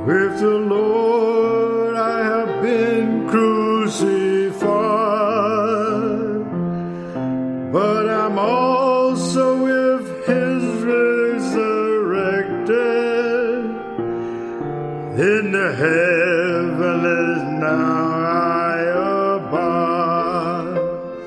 With the Lord I have been crucified, but I'm also with His resurrected. In the heavenlies now I abide.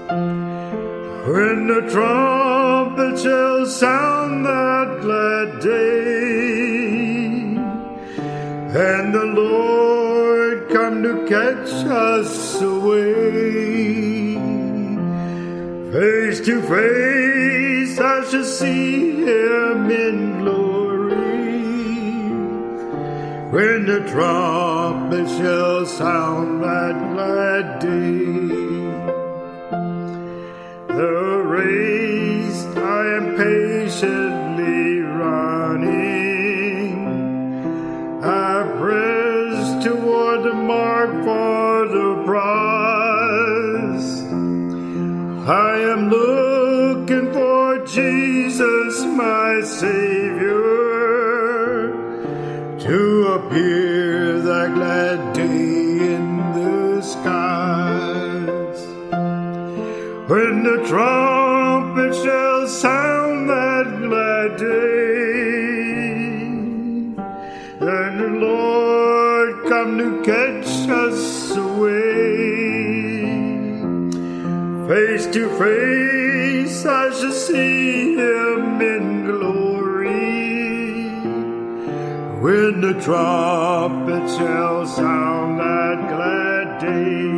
When the trumpet shall sound that glad day, and the Lord come to catch us away, face to face I shall see Him in glory. When the trumpet shall sound that glad day, the race I am patiently running, I press toward the mark for the prize. I am looking for Jesus, my Savior, to appear that glad day in the skies. When the trumpet shall sound that glad day, and the Lord come to catch us away, face to face I shall see Him in glory. When the trumpet shall sound that glad day,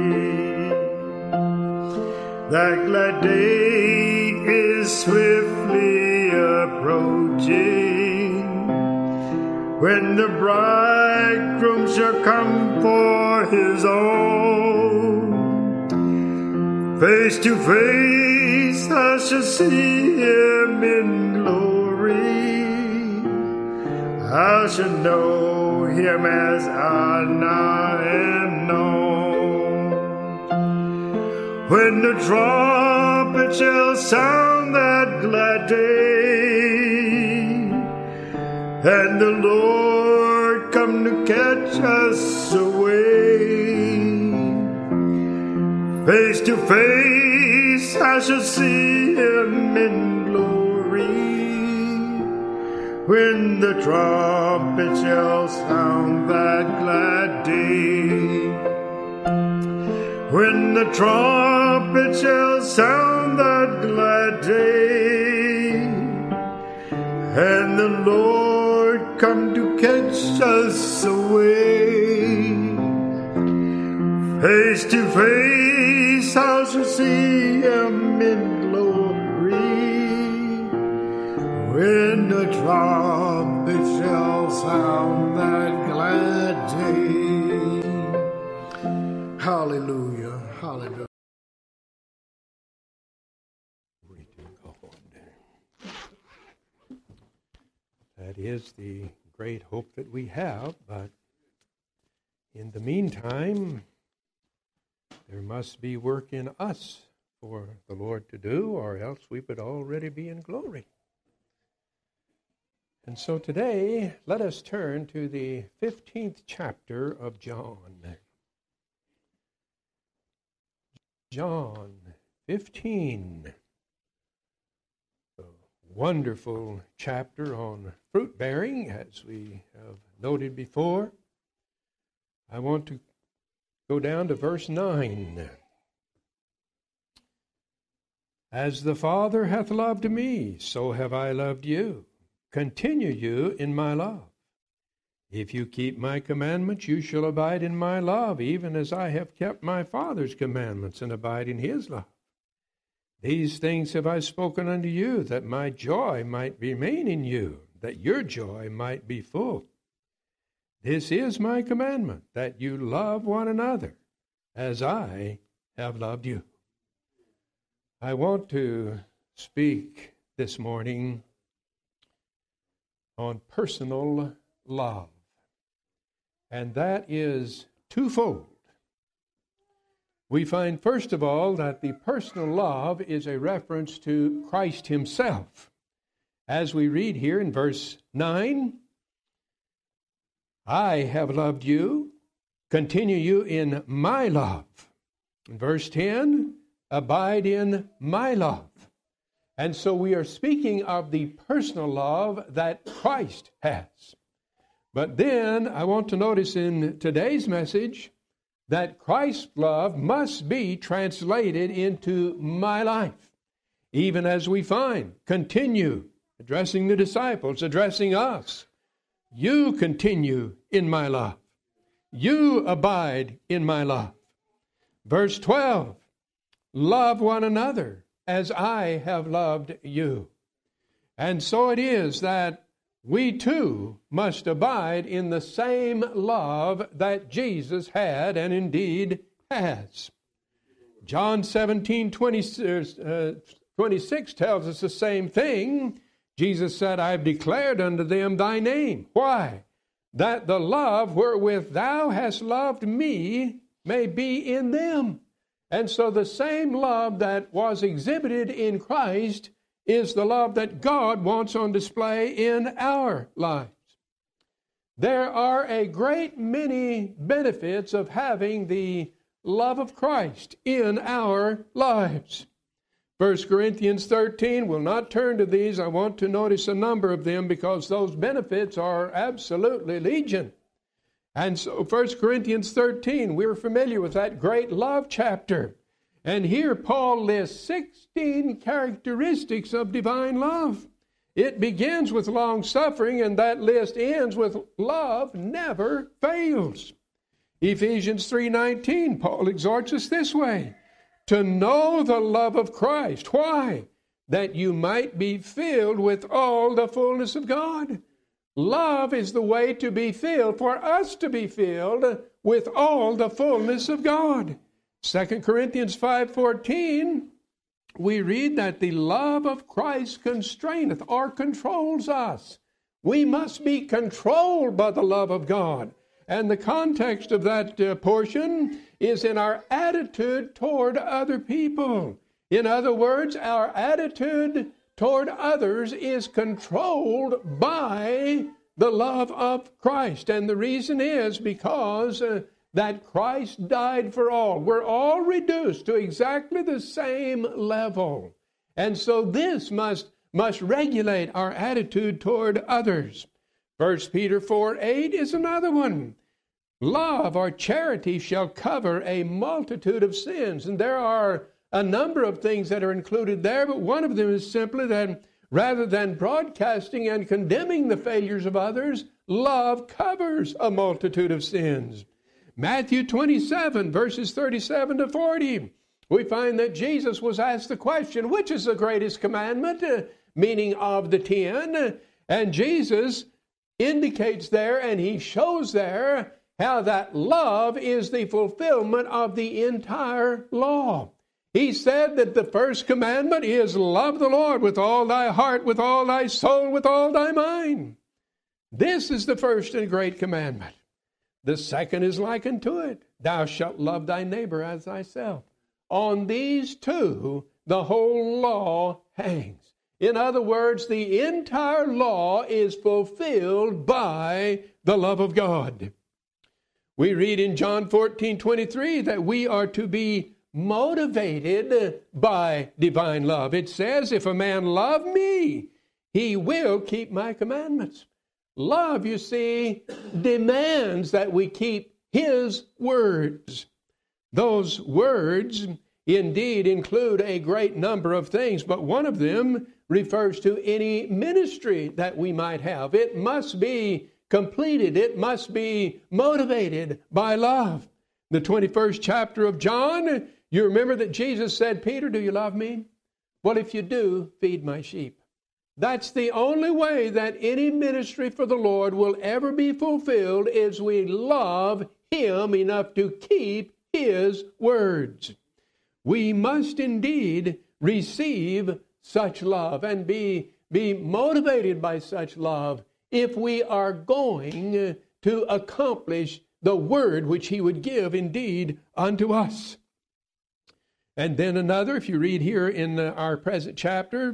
that glad day is swiftly approaching, when the bridegroom shall come for His own. Face to face I shall see Him in glory. I shall know Him as I now am known. When the trumpet shall sound that glad day, and the Lord come to catch us away, face to face I shall see Him in glory. When the trumpet shall sound that glad day, when the trumpet shall sound that glad day, and the Lord come to catch us away, face to face I shall see Him in glory. When the trumpet shall sound that glad day. Hallelujah, hallelujah. That is the great hope that we have, but in the meantime, there must be work in us for the Lord to do, or else we would already be in glory. And so today, let us turn to the 15th chapter of John. John 15. A wonderful chapter on fruit bearing, as we have noted before. I want to go down to verse 9. As the Father hath loved me, so have I loved you. Continue you in my love. If you keep my commandments, you shall abide in my love, even as I have kept my Father's commandments and abide in His love. These things have I spoken unto you, that my joy might remain in you, that your joy might be full. This is my commandment, that you love one another, as I have loved you. I want to speak this morning on personal love. And that is twofold. We find, first of all, that the personal love is a reference to Christ Himself. As we read here in verse 9, I have loved you. Continue you in my love. Verse 10, abide in my love. And so we are speaking of the personal love that Christ has. But then I want to notice in today's message that Christ's love must be translated into my life. Even as we find, continue, addressing the disciples, addressing us. You continue in my love. You abide in my love. Verse 12, love one another as I have loved you. And so it is that we too must abide in the same love that Jesus had and indeed has. John 17:26 tells us the same thing. Jesus said, I have declared unto them thy name. Why? That the love wherewith thou hast loved me may be in them. And so the same love that was exhibited in Christ is the love that God wants on display in our lives. There are a great many benefits of having the love of Christ in our lives. 1 Corinthians 13, we'll not turn to these. I want to notice a number of them because those benefits are absolutely legion. And so 1 Corinthians 13, we're familiar with that great love chapter. And here Paul lists 16 characteristics of divine love. It begins with long suffering, and that list ends with love never fails. Ephesians 3:19, Paul exhorts us this way, to know the love of Christ. Why? That you might be filled with all the fullness of God. Love is the way to be filled, for us to be filled with all the fullness of God. 2 Corinthians 5:14, we read that the love of Christ constraineth or controls us. We must be controlled by the love of God. And the context of that portion is in our attitude toward other people. In other words, our attitude toward others is controlled by the love of Christ. And the reason is because that Christ died for all. We're all reduced to exactly the same level. And so this must regulate our attitude toward others. 1 Peter 4:8 is another one. Love or charity shall cover a multitude of sins. And there are a number of things that are included there, but one of them is simply that rather than broadcasting and condemning the failures of others, love covers a multitude of sins. Matthew 27, verses 37 to 40, we find that Jesus was asked the question, which is the greatest commandment, meaning of the 10? And Jesus indicates there, and he shows there, how that love is the fulfillment of the entire law. He said that the first commandment is love the Lord with all thy heart, with all thy soul, with all thy mind. This is the first and great commandment. The second is like unto it. Thou shalt love thy neighbor as thyself. On these two, the whole law hangs. In other words, the entire law is fulfilled by the love of God. We read in John 14:23 that we are to be motivated by divine love. It says, if a man love me, he will keep my commandments. Love, you see, demands that we keep his words. Those words indeed include a great number of things, but one of them refers to any ministry that we might have. It must be completed. It must be motivated by love. The 21st chapter of John, you remember that Jesus said, Peter, do you love me? Well, if you do, feed my sheep. That's the only way that any ministry for the Lord will ever be fulfilled is we love him enough to keep his words. We must indeed receive such love and be motivated by such love if we are going to accomplish the word which he would give indeed unto us. And then another, if you read here in our present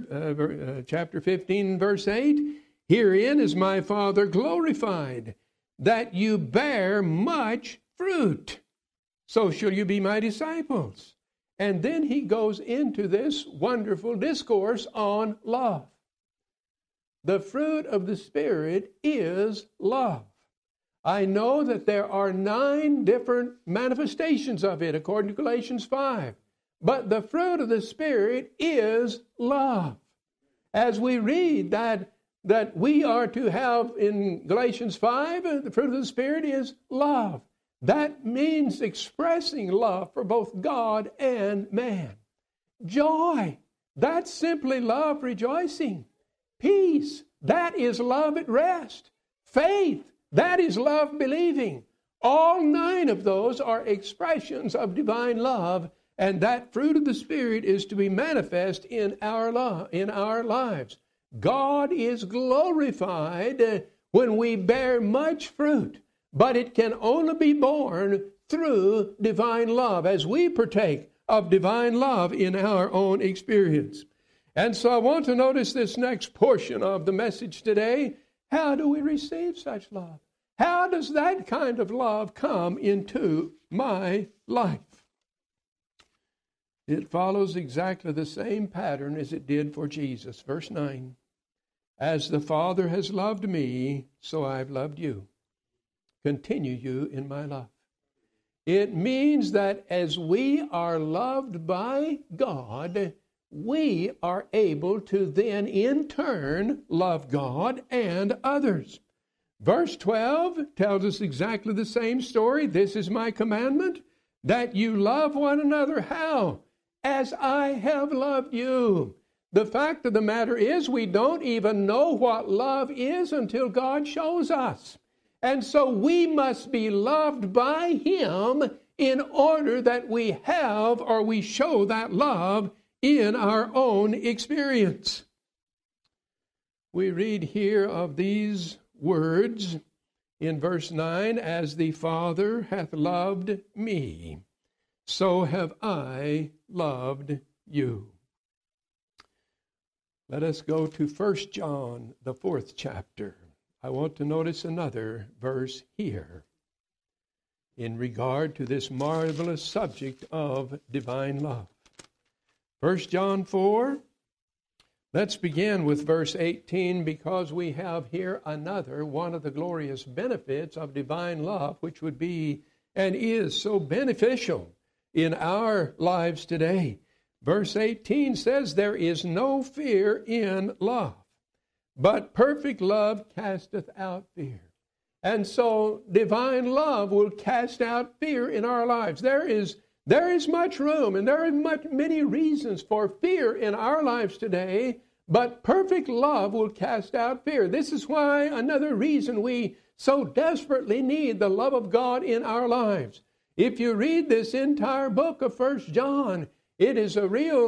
chapter, chapter 15, verse 8, herein is my Father glorified, that you bear much fruit. So shall you be my disciples. And then he goes into this wonderful discourse on love. The fruit of the Spirit is love. I know that there are 9 different manifestations of it according to Galatians 5. But the fruit of the Spirit is love. As we read that we are to have in Galatians 5, the fruit of the Spirit is love. That means expressing love for both God and man. Joy, that's simply love rejoicing. Peace, that is love at rest. Faith, that is love believing. All 9 of those are expressions of divine love, and that fruit of the Spirit is to be manifest in our lives. God is glorified when we bear much fruit, but it can only be born through divine love as we partake of divine love in our own experience. And so I want to notice this next portion of the message today. How do we receive such love? How does that kind of love come into my life? It follows exactly the same pattern as it did for Jesus. Verse 9, as the Father has loved me, so I've loved you. Continue you in my love. It means that as we are loved by God, we are able to then in turn love God and others. Verse 12 tells us exactly the same story. This is my commandment, that you love one another. How? As I have loved you. The fact of the matter is we don't even know what love is until God shows us. And so we must be loved by Him in order that we have or we show that love in our own experience. We read here of these words in verse 9, as the Father hath loved me, so have I loved you. Let us go to 1 John, the 4th chapter. I want to notice another verse here in regard to this marvelous subject of divine love. 1 John 4, let's begin with verse 18, because we have here another one of the glorious benefits of divine love, which would be and is so beneficial in our lives today. Verse 18 says, there is no fear in love, but perfect love casteth out fear. And so divine love will cast out fear in our lives. There is much room and there are many reasons for fear in our lives today, but perfect love will cast out fear. This is why another reason we so desperately need the love of God in our lives. If you read this entire book of 1 John, it is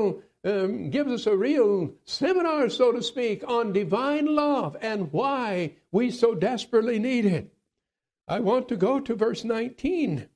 gives us a real seminar, so to speak, on divine love and why we so desperately need it. I want to go to verse 19.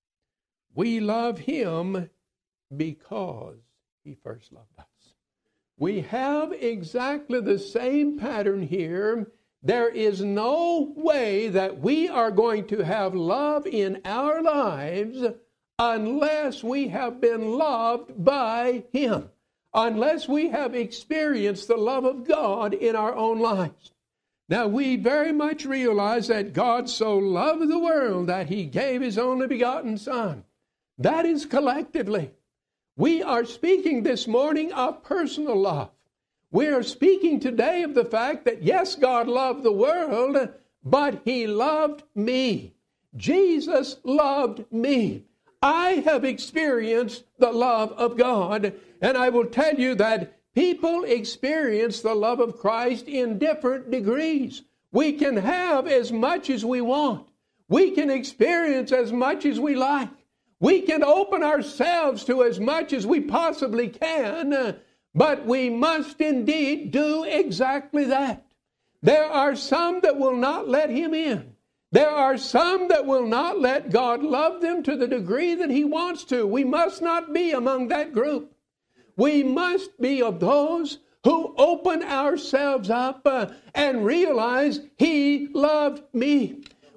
We love Him because He first loved us. We have exactly the same pattern here. There is no way that we are going to have love in our lives unless we have been loved by Him, unless we have experienced the love of God in our own lives. Now, we very much realize that God so loved the world that He gave His only begotten Son. That is collectively. We are speaking this morning of personal love. We are speaking today of the fact that, yes, God loved the world, but He loved me. Jesus loved me. I have experienced the love of God, and I will tell you that people experience the love of Christ in different degrees. We can have as much as we want. We can experience as much as we like. We can open ourselves to as much as we possibly can, but we must indeed do exactly that. There are some that will not let Him in. There are some that will not let God love them to the degree that He wants to. We must not be among that group. We must be of those who open ourselves up and realize He loved me.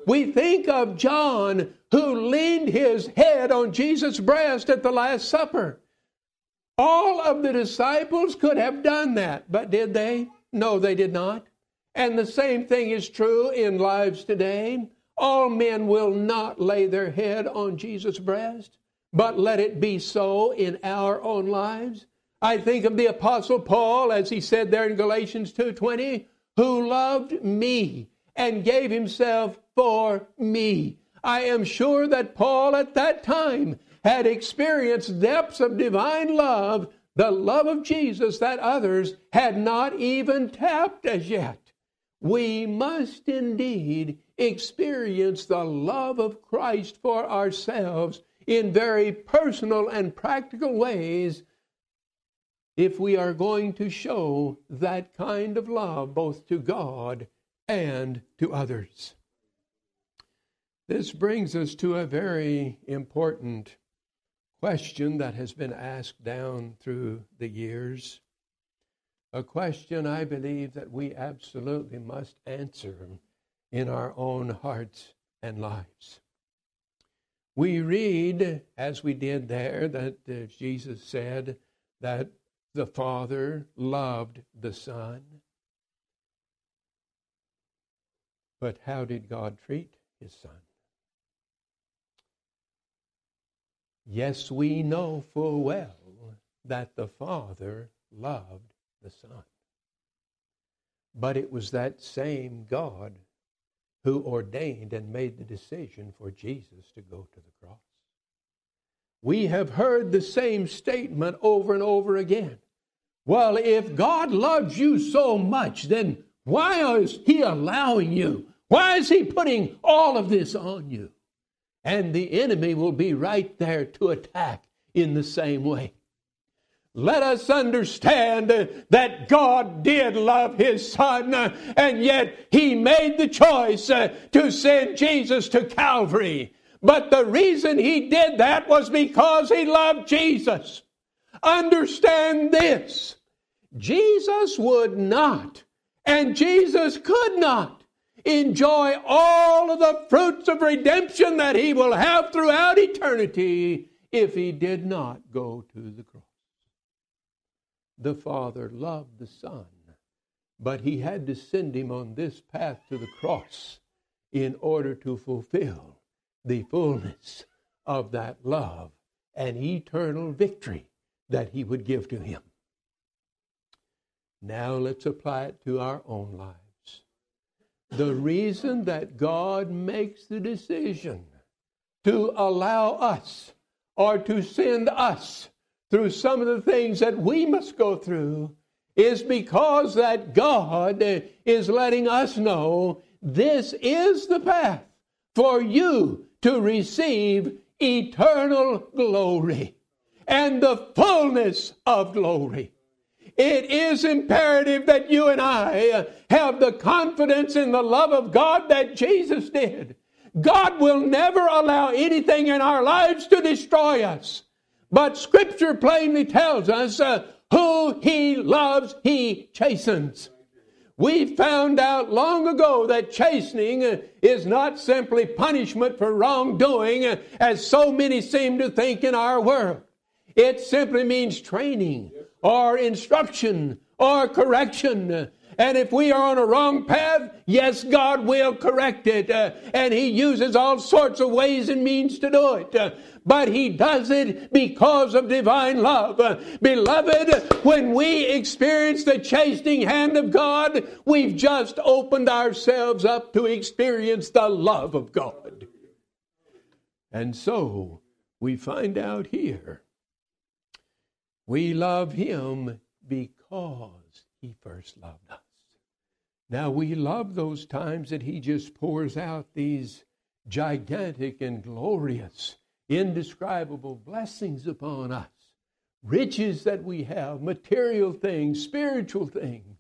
We think of John, who leaned his head on Jesus' breast at the Last Supper. All of the disciples could have done that, but did they? No, they did not. And the same thing is true in lives today. All men will not lay their head on Jesus' breast, but let it be so in our own lives. I think of the Apostle Paul, as he said there in Galatians 2:20, who loved me and gave himself for me. I am sure that Paul at that time had experienced depths of divine love, the love of Jesus that others had not even tapped as yet. We must indeed experience the love of Christ for ourselves in very personal and practical ways if we are going to show that kind of love both to God and to others. This brings us to a very important question that has been asked down through the years. A question I believe that we absolutely must answer in our own hearts and lives. We read, as we did there, that Jesus said that the Father loved the Son. But how did God treat his Son? Yes, we know full well that the Father loved the Son. But it was that same God who ordained and made the decision for Jesus to go to the cross. We have heard the same statement over and over again. Well, if God loves you so much, then why is he allowing you? Why is he putting all of this on you? And the enemy will be right there to attack in the same way. Let us understand that God did love his Son, and yet he made the choice to send Jesus to Calvary. But the reason he did that was because he loved Jesus. Understand this. Jesus would not, and Jesus could not, enjoy all of the fruits of redemption that he will have throughout eternity if he did not go to the cross. The Father loved the Son, but he had to send him on this path to the cross in order to fulfill the fullness of that love and eternal victory that he would give to him. Now let's apply it to our own lives. The reason that God makes the decision to allow us or to send us through some of the things that we must go through is because that God is letting us know this is the path for you to receive eternal glory and the fullness of glory. It is imperative that you and I have the confidence in the love of God that Jesus did. God will never allow anything in our lives to destroy us. But Scripture plainly tells us who he loves, he chastens. We found out long ago that chastening is not simply punishment for wrongdoing, as so many seem to think in our world. It simply means training or instruction or correction. And if we are on a wrong path, yes, God will correct it. And he uses all sorts of ways and means to do it. But he does it because of divine love. Beloved, when we experience the chastening hand of God, we've just opened ourselves up to experience the love of God. And so we find out here, we love him because he first loved us. Now, we love those times that he just pours out these gigantic and glorious, indescribable blessings upon us. Riches that we have, material things, spiritual things.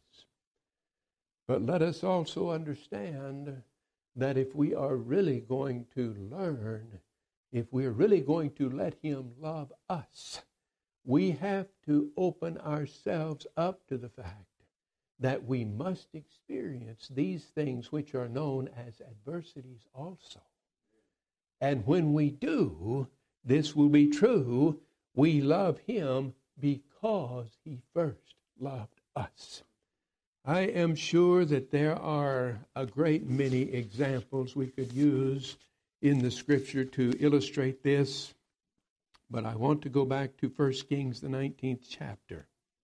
But let us also understand that if we are really going to learn, if we're really going to let him love us, we have to open ourselves up to the fact that we must experience these things which are known as adversities also. And when we do, this will be true. We love him because he first loved us. I am sure that there are a great many examples we could use in the Scripture to illustrate this, but I want to go back to 1 Kings, the 19th chapter.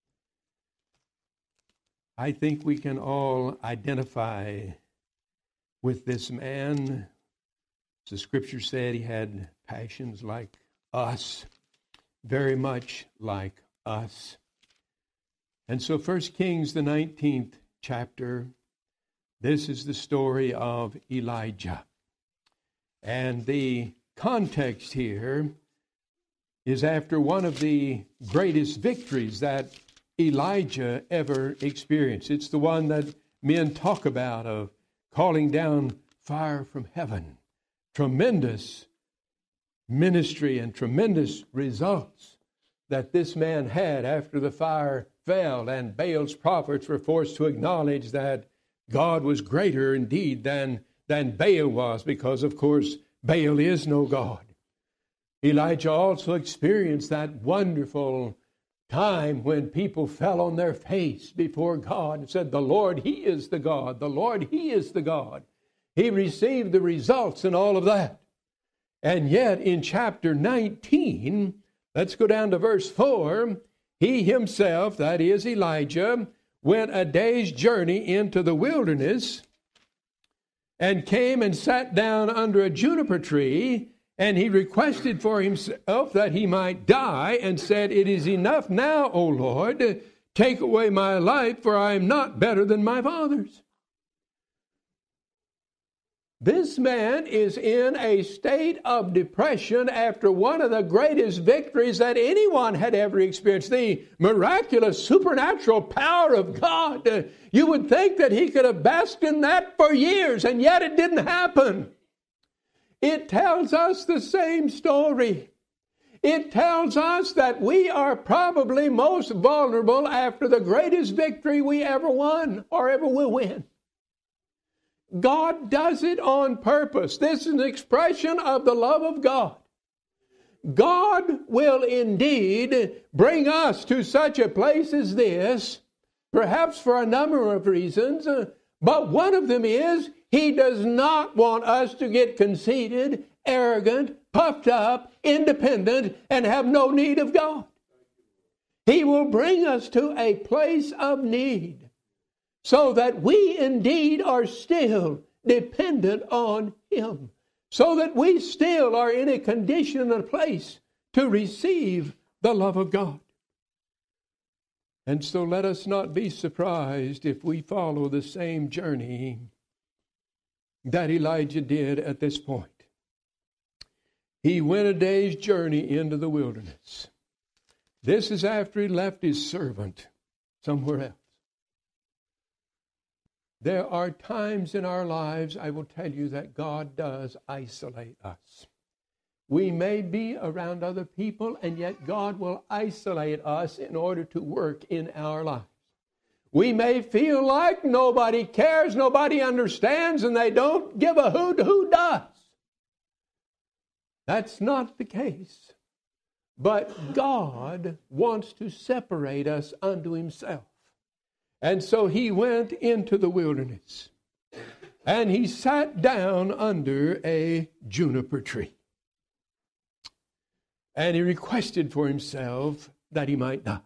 I think we can all identify with this man. The Scripture said he had passions like us, very much like us. And so 1 Kings, the 19th chapter, this is the story of Elijah. And the context here is after one of the greatest victories that Elijah ever experienced. It's the one that men talk about, of calling down fire from heaven. Tremendous ministry and tremendous results that this man had after the fire fell, and Baal's prophets were forced to acknowledge that God was greater indeed than Baal was, because of course Baal is no God. Elijah also experienced that wonderful time when people fell on their face before God and said, "The Lord, he is the God. The Lord, he is the God." He received the results in all of that. And yet in chapter 19, let's go down to verse 4, he himself, that is Elijah, went a day's journey into the wilderness and came and sat down under a juniper tree, and he requested for himself that he might die, and said, "It is enough now, O Lord, take away my life, for I am not better than my fathers." This man is in a state of depression after one of the greatest victories that anyone had ever experienced, the miraculous supernatural power of God. You would think that he could have basked in that for years, and yet it didn't happen. It tells us the same story. It tells us that we are probably most vulnerable after the greatest victory we ever won or ever will win. God does it on purpose. This is an expression of the love of God. God will indeed bring us to such a place as this, perhaps for a number of reasons, but one of them is he does not want us to get conceited, arrogant, puffed up, independent, and have no need of God. He will bring us to a place of need, so that we indeed are still dependent on him, so that we still are in a condition and a place to receive the love of God. And so let us not be surprised if we follow the same journey that Elijah did at this point. He went a day's journey into the wilderness. This is after he left his servant somewhere else. There are times in our lives, I will tell you, that God does isolate us. We may be around other people, and yet God will isolate us in order to work in our lives. We may feel like nobody cares, nobody understands, and they don't give a hoot who does. That's not the case. But God wants to separate us unto himself. And so he went into the wilderness, and he sat down under a juniper tree. And he requested for himself that he might die.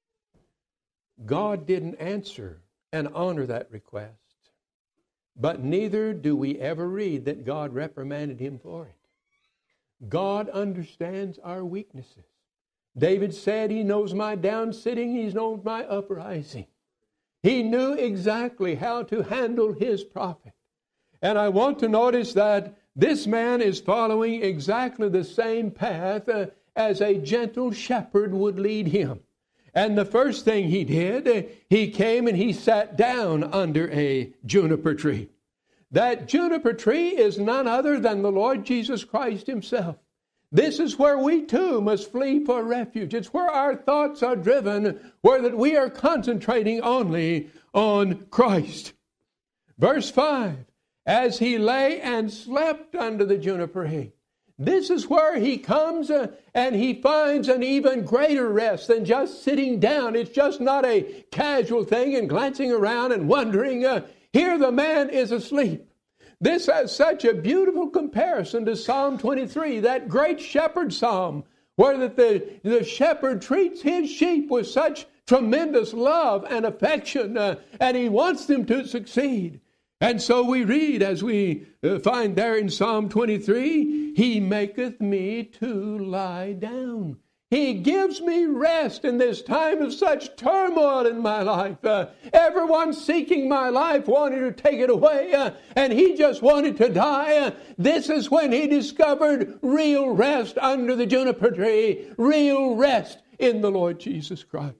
God didn't answer and honor that request, but neither do we ever read that God reprimanded him for it. God understands our weaknesses. David said, "He knows my down sitting, he knows my uprising." He knew exactly how to handle his prophet. And I want to notice that this man is following exactly the same path as a gentle shepherd would lead him. And the first thing he did, he came and he sat down under a juniper tree. That juniper tree is none other than the Lord Jesus Christ himself. This is where we too must flee for refuge. It's where our thoughts are driven, where that we are concentrating only on Christ. Verse 5, as he lay and slept under the juniper tree. This is where he comes and he finds an even greater rest than just sitting down. It's just not a casual thing and glancing around and wondering, here the man is asleep. This has such a beautiful comparison to Psalm 23, that great shepherd psalm, where that the shepherd treats his sheep with such tremendous love and affection, and he wants them to succeed. And so we read, as we find there in Psalm 23, he maketh me to lie down. He gives me rest in this time of such turmoil in my life. Everyone seeking my life wanted to take it away, and he just wanted to die. This is when he discovered real rest under the juniper tree, real rest in the Lord Jesus Christ.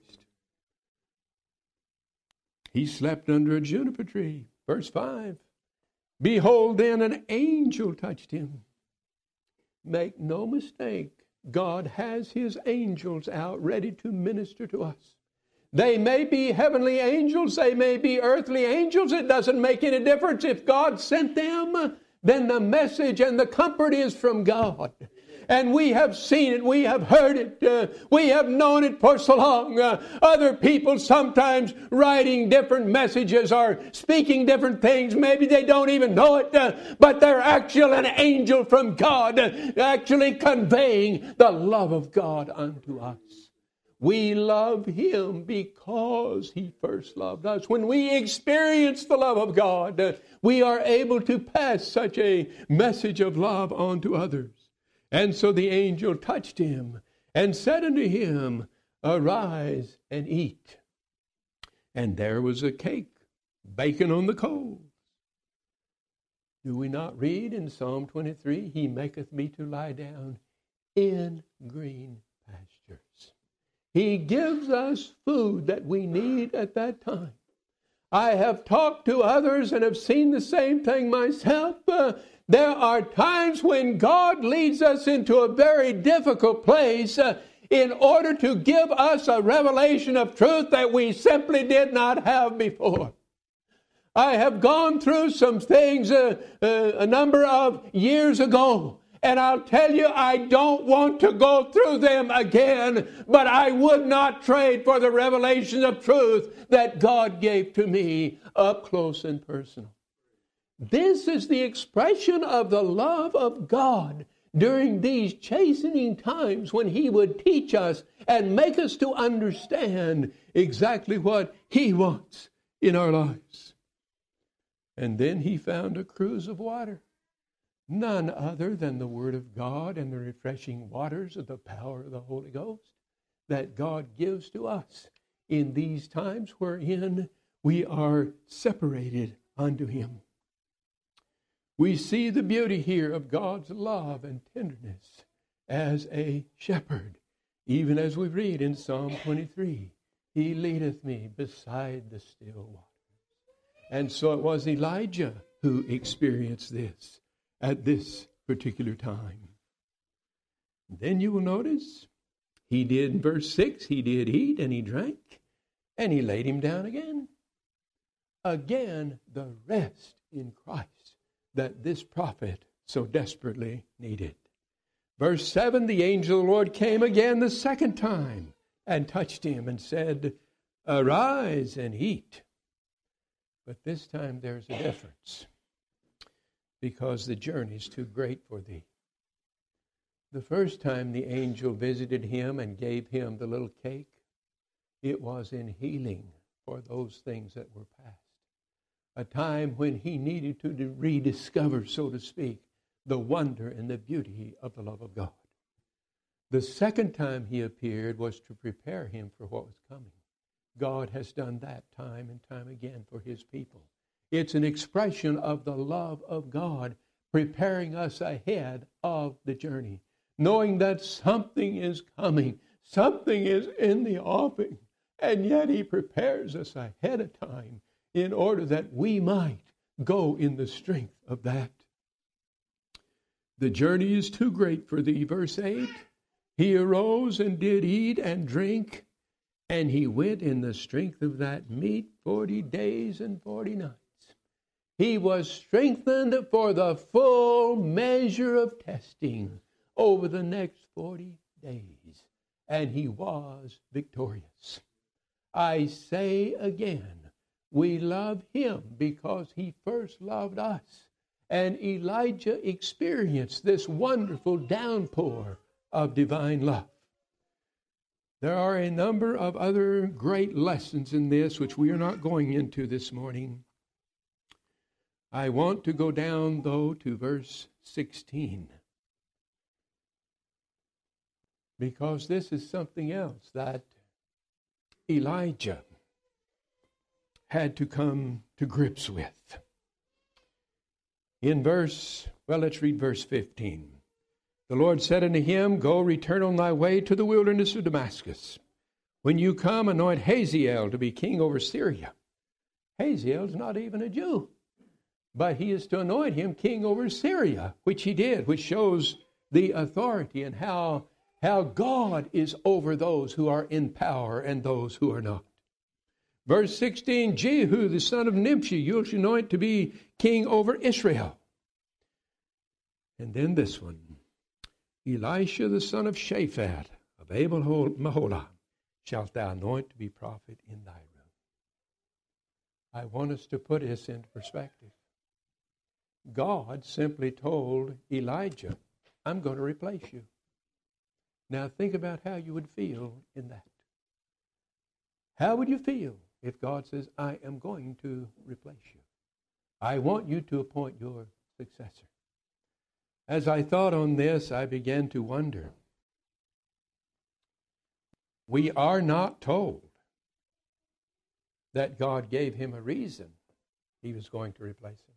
He slept under a juniper tree. Verse 5, behold, then an angel touched him. Make no mistake, God has his angels out ready to minister to us. They may be heavenly angels, they may be earthly angels. It doesn't make any difference. If God sent them, then the message and the comfort is from God. And we have seen it, we have heard it, we have known it for so long. Other people sometimes writing different messages or speaking different things. Maybe they don't even know it, but they're actually an angel from God, actually conveying the love of God unto us. We love him because he first loved us. When we experience the love of God, we are able to pass such a message of love on to others. And so the angel touched him and said unto him, arise and eat. And there was a cake, bacon on the coals. Do we not read in Psalm 23, he maketh me to lie down in green pastures. He gives us food that we need at that time. I have talked to others and have seen the same thing myself. There are times when God leads us into a very difficult place in order to give us a revelation of truth that we simply did not have before. I have gone through some things a number of years ago, and I'll tell you, I don't want to go through them again, but I would not trade for the revelation of truth that God gave to me up close and personal. This is the expression of the love of God during these chastening times when he would teach us and make us to understand exactly what he wants in our lives. And then he found a cruse of water, none other than the Word of God and the refreshing waters of the power of the Holy Ghost that God gives to us in these times wherein we are separated unto him. We see the beauty here of God's love and tenderness as a shepherd. Even as we read in Psalm 23, he leadeth me beside the still waters. And so it was Elijah who experienced this at this particular time. Then you will notice he did, in verse 6, he did eat and he drank and he laid him down again. Again, the rest in Christ that this prophet so desperately needed. Verse 7, the angel of the Lord came again the second time and touched him and said, arise and eat. But this time there's a difference, because the journey is too great for thee. The first time the angel visited him and gave him the little cake, it was in healing for those things that were past. A time when he needed to rediscover, so to speak, the wonder and the beauty of the love of God. The second time he appeared was to prepare him for what was coming. God has done that time and time again for his people. It's an expression of the love of God preparing us ahead of the journey, knowing that something is coming, something is in the offing, and yet he prepares us ahead of time in order that we might go in the strength of that. The journey is too great for thee. Verse 8, he arose and did eat and drink, and he went in the strength of that meat 40 days and 40 nights. He was strengthened for the full measure of testing over the next 40 days, and he was victorious. I say again, we love him because he first loved us. And Elijah experienced this wonderful downpour of divine love. There are a number of other great lessons in this which we are not going into this morning. I want to go down, though, to verse 16. Because this is something else that Elijah had to come to grips with. Let's read verse 15. The Lord said unto him, Go, return on thy way to the wilderness of Damascus. When you come, anoint Hazael to be king over Syria. Hazael is not even a Jew, but he is to anoint him king over Syria, which he did, which shows the authority and how God is over those who are in power and those who are not. Verse 16, Jehu, the son of Nimshi, you'll anoint to be king over Israel. And then this one, Elisha, the son of Shaphat, of Abel-Meholah, shalt thou anoint to be prophet in thy room. I want us to put this into perspective. God simply told Elijah, I'm going to replace you. Now think about how you would feel in that. How would you feel if God says, I am going to replace you? I want you to appoint your successor. As I thought on this, I began to wonder. We are not told that God gave him a reason he was going to replace him.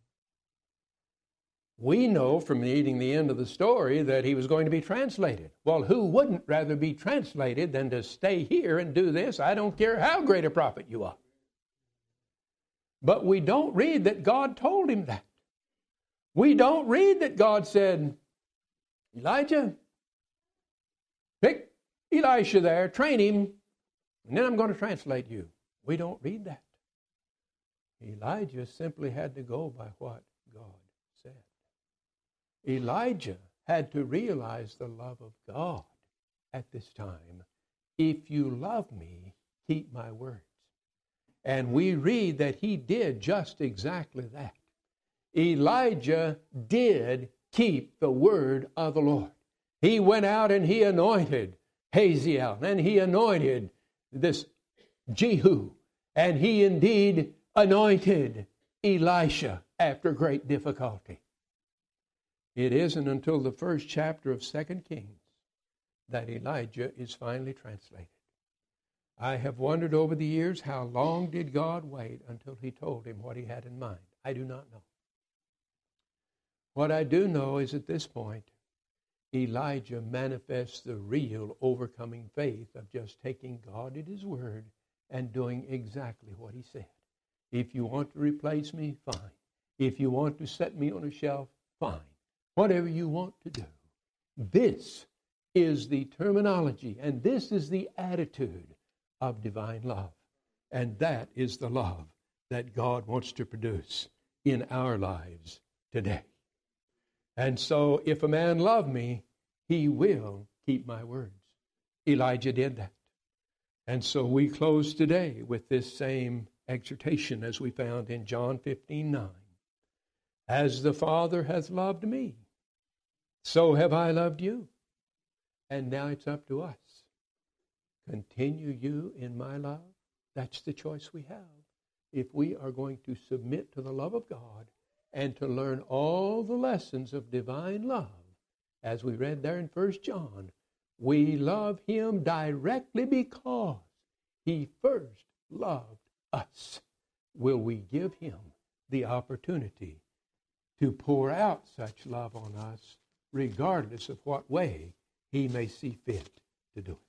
We know from reading the end of the story that he was going to be translated. Well, who wouldn't rather be translated than to stay here and do this? I don't care how great a prophet you are. But we don't read that God told him that. We don't read that God said, Elijah, pick Elisha there, train him, and then I'm going to translate you. We don't read that. Elijah simply had to go by what God said. Elijah had to realize the love of God at this time. If you love me, keep my words. And we read that he did just exactly that. Elijah did keep the word of the Lord. He went out and he anointed Hazael, and he anointed this Jehu, and he indeed anointed Elisha after great difficulty. It isn't until the first chapter of 2 Kings that Elijah is finally translated. I have wondered over the years, how long did God wait until he told him what he had in mind? I do not know. What I do know is at this point, Elijah manifests the real overcoming faith of just taking God at his word and doing exactly what he said. If you want to replace me, fine. If you want to set me on a shelf, fine. Whatever you want to do. This is the terminology and this is the attitude of divine love. And that is the love that God wants to produce in our lives today. And so if a man love me, he will keep my words. Elijah did that. And so we close today with this same exhortation as we found in John 15:9. As the Father hath loved me, so have I loved you. And now it's up to us. Continue you in my love. That's the choice we have. If we are going to submit to the love of God and to learn all the lessons of divine love, as we read there in 1 John, we love him directly because he first loved us. Will we give him the opportunity to pour out such love on us, regardless of what way he may see fit to do it?